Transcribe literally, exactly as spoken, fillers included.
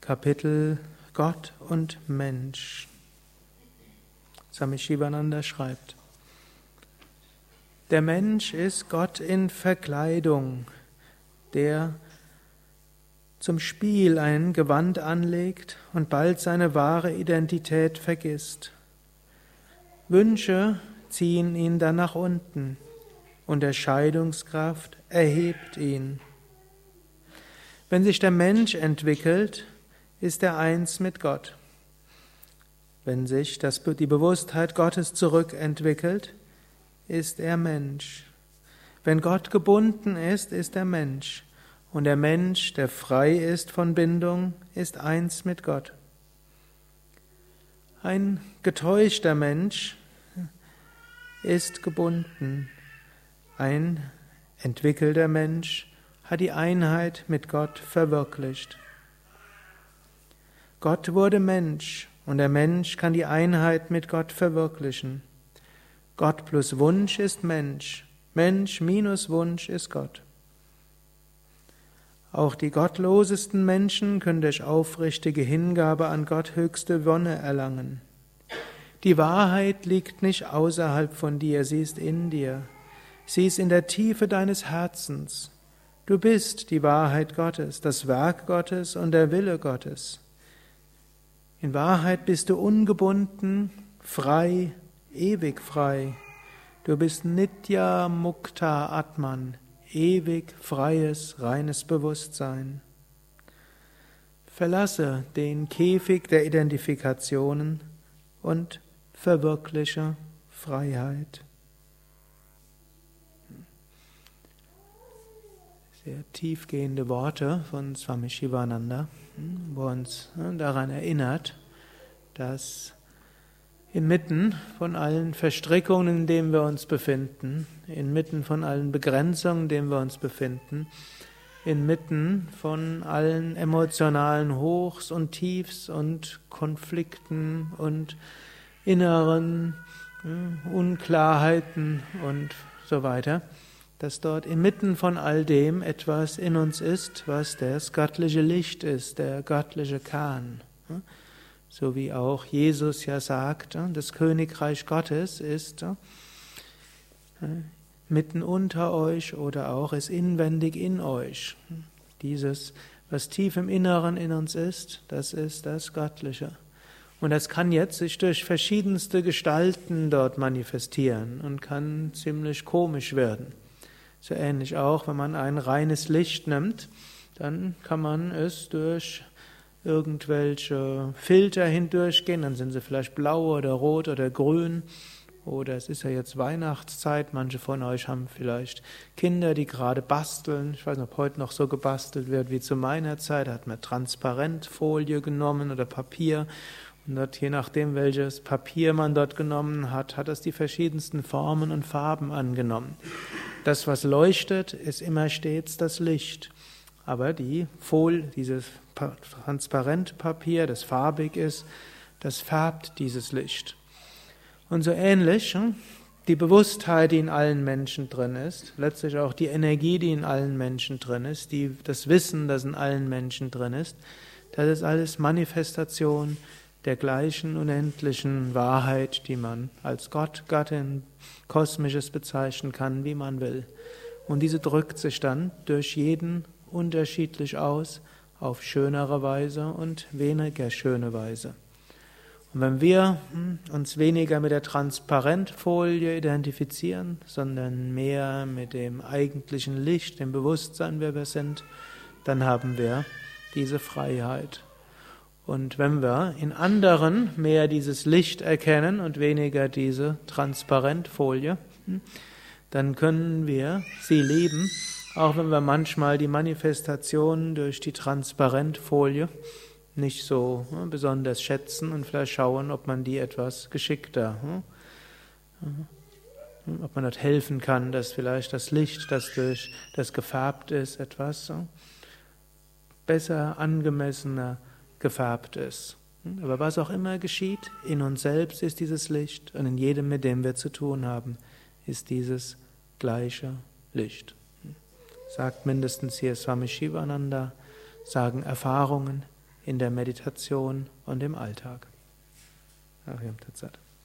Kapitel Gott und Mensch. Swami Shivananda schreibt: Der Mensch ist Gott in Verkleidung, der zum Spiel ein Gewand anlegt und bald seine wahre Identität vergisst. Wünsche ziehen ihn dann nach unten, Unterscheidungskraft erhebt ihn. Wenn sich der Mensch entwickelt, ist er eins mit Gott. Wenn sich das, die Bewusstheit Gottes zurückentwickelt, ist er Mensch. Wenn Gott gebunden ist, ist er Mensch. Und der Mensch, der frei ist von Bindung, ist eins mit Gott. Ein getäuschter Mensch ist gebunden. Ein entwickelter Mensch hat die Einheit mit Gott verwirklicht. Gott wurde Mensch und der Mensch kann die Einheit mit Gott verwirklichen. Gott plus Wunsch ist Mensch. Mensch minus Wunsch ist Gott. Auch die gottlosesten Menschen können durch aufrichtige Hingabe an Gott höchste Wonne erlangen. Die Wahrheit liegt nicht außerhalb von dir, sie ist in dir. Sie ist in der Tiefe deines Herzens. Du bist die Wahrheit Gottes, das Werk Gottes und der Wille Gottes. In Wahrheit bist du ungebunden, frei, ewig frei. Du bist Nitya Mukta Atman, ewig freies, reines Bewusstsein. Verlasse den Käfig der Identifikationen und verwirkliche Freiheit. Sehr tiefgehende Worte von Swami Shivananda, wo uns daran erinnert, dass inmitten von allen Verstrickungen, in denen wir uns befinden, inmitten von allen Begrenzungen, in denen wir uns befinden, inmitten von allen emotionalen Hochs und Tiefs und Konflikten und inneren Unklarheiten und so weiter, dass dort inmitten von all dem etwas in uns ist, was das göttliche Licht ist, der göttliche Kern. So wie auch Jesus ja sagt, das Königreich Gottes ist mitten unter euch oder auch ist inwendig in euch. Dieses, was tief im Inneren in uns ist, das ist das Göttliche. Und das kann jetzt sich durch verschiedenste Gestalten dort manifestieren und kann ziemlich komisch werden. So ähnlich auch, wenn man ein reines Licht nimmt, dann kann man es durch irgendwelche Filter hindurchgehen, dann sind sie vielleicht blau oder rot oder grün. Oder es ist ja jetzt Weihnachtszeit, manche von euch haben vielleicht Kinder, die gerade basteln. Ich weiß nicht, ob heute noch so gebastelt wird wie zu meiner Zeit. Da hat man Transparentfolie genommen oder Papier. Und dort, je nachdem, welches Papier man dort genommen hat, hat es die verschiedensten Formen und Farben angenommen. Das, was leuchtet, ist immer stets das Licht. Aber die Folie, dieses Transparentpapier, das farbig ist, das färbt dieses Licht. Und so ähnlich, die Bewusstheit, die in allen Menschen drin ist, letztlich auch die Energie, die in allen Menschen drin ist, die, das Wissen, das in allen Menschen drin ist, das ist alles Manifestation der gleichen unendlichen Wahrheit, die man als Gott, Gattin, Kosmisches bezeichnen kann, wie man will. Und diese drückt sich dann durch jeden unterschiedlich aus, auf schönere Weise und weniger schöne Weise. Und wenn wir uns weniger mit der Transparentfolie identifizieren, sondern mehr mit dem eigentlichen Licht, dem Bewusstsein, wer wir sind, dann haben wir diese Freiheit. Und wenn wir in anderen mehr dieses Licht erkennen und weniger diese Transparentfolie, dann können wir sie lieben, auch wenn wir manchmal die Manifestation durch die Transparentfolie nicht so besonders schätzen und vielleicht schauen, ob man die etwas geschickter, ob man dort helfen kann, dass vielleicht das Licht, das durch das gefärbt ist, etwas besser, angemessener gefärbt ist. Aber was auch immer geschieht, in uns selbst ist dieses Licht und in jedem, mit dem wir zu tun haben, ist dieses gleiche Licht. Sagt mindestens hier Swami Shivananda, sagen Erfahrungen, in der Meditation und im Alltag. Ariam Tat Sat.